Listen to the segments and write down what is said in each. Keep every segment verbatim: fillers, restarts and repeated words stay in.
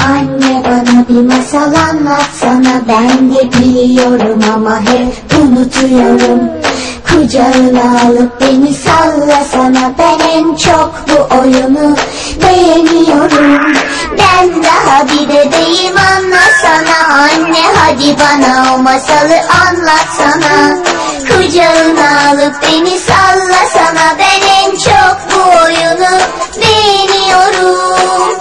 Anne bana bir masal anlatsana, ben de biliyorum ama hep unutuyorum. Kucağına alıp beni sallasana, ben en çok bu oyunu beğeniyorum. Ben daha bir bebeğim, anlasana anne, hadi bana o masalı anlatsana. Kucağına alıp beni sallasana, ben en çok bu oyunu beğeniyorum.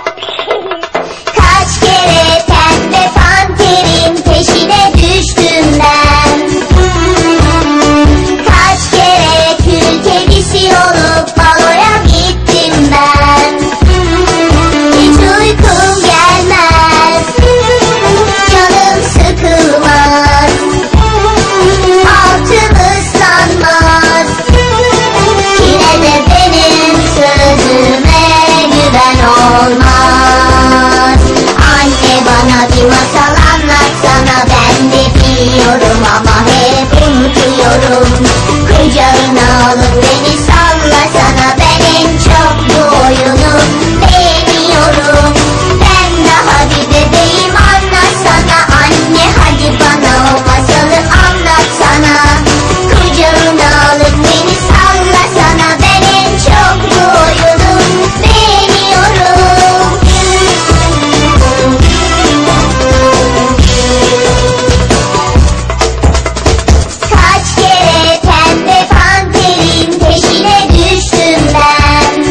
Kaç kere pembe panterin peşine düştüm ben. Kaç kere kül kedisi olup baloya gittim ben. Hiç uykum gelmez, canım sıkılmaz, altım ıslanmaz. Yine de benim sözüme güven olmaz. Anne bana bir masal anlatsana, ben de biliyorum ama hep unutuyorum. Kucağına alıp beni sallasana, ben en çok bu oyunu beğeniyorum. Ben daha bir bebeğim, anlatsana anne, hadi bana o masalı anlatsana. Kucağına alıp beni sallasana, ben en çok bu oyunu beğeniyorum. Kaç kere pembe panterin peşine düştüm ben.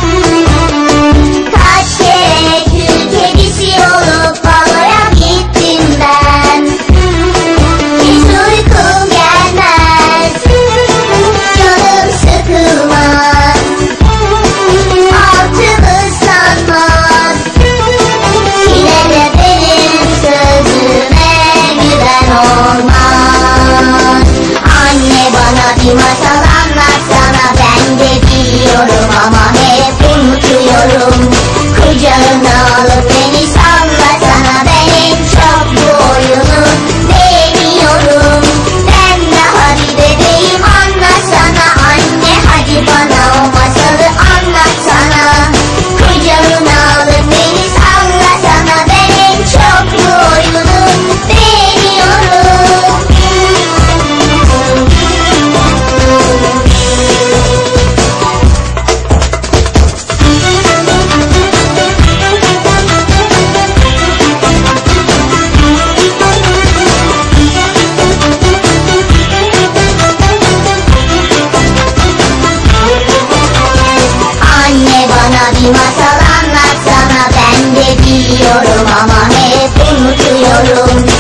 Kaç kere kül kedisi olup baloya gittim ben. Hiç uykum gelmez, canım sıkılmaz, altım ıslanmaz. Yine de benim sözüme güven olmaz. Anne bana bir masal anlatsana, ben de biliyorum ama hep unutuyorum. Kucağına alıp beni sallasana, ben en çok bu oyunu beğeniyorum. Ben daha bir bebeğim, anlatsana anne, hadi bana o masalı anlatsana. Kucağına alıp beni sallasana, ben en çok bu oyunu beğeniyorum. Anne bana bir masal anlatsana, ben de biliyorum ama hep unutuyorum.